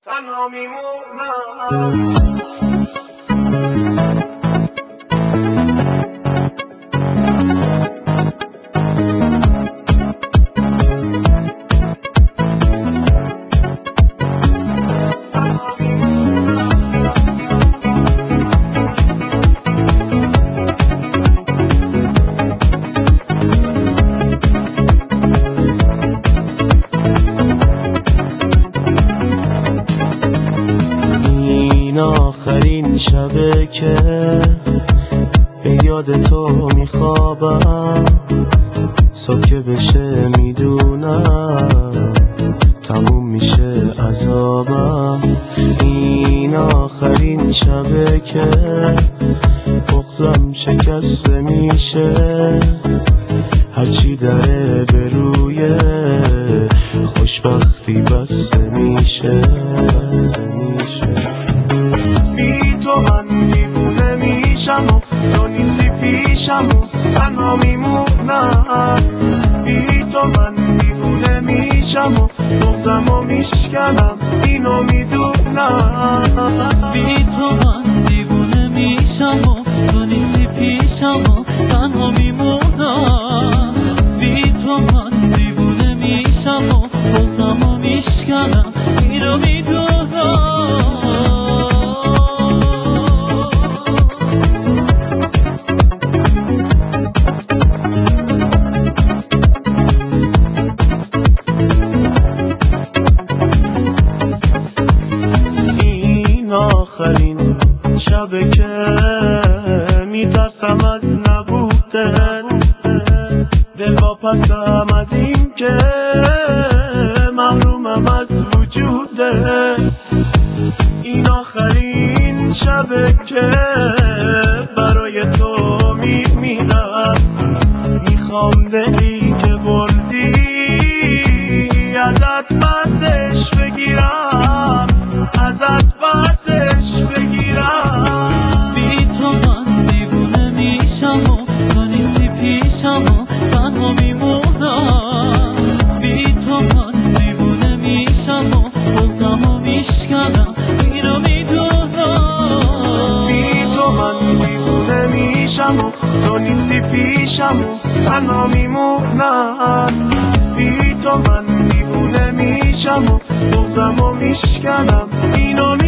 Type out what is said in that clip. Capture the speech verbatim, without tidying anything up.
تنها میمونم. این آخرین شبه که به یاد تو میخوابم، صبح که بشه میدونم تموم میشه عذابم. این آخرین شبه که بغضم شکسته میشه، هرچی دره به روی خوشبختی بسته میشه. بی تو من دیوونه میشم و تو نیستی پیشم و تنها میمونم. بی تو من دیوونه میشم و بغضم و میشکنم، اینو میدونم. بی تو من دیوونه میشم و تو نیستی پیشم و تنها میمونم. بی تو من دیوونه میشم و بغضم و میشکنم، اینو میدونم. آخرین شبه که میترسم از نبوده، دل واپسم از این که محرومم از وجوده. این آخرین شبه که برای تو میمیرم، میخوام دلی که بردی ازت پسش بگیرم، ازت پسش بگیرم. بی تو من دیوونه میشم و تو نیستی پیشم و تنها میمونم. بی تو من دیوونه میشم و بغضم و میشکنم، اینو میدونم. بی تو من دیوونه میشم و تو نیستی پیشم و تنها میمونم. بی تو من دیوونه میشم و بغضم و میشکنم، اینو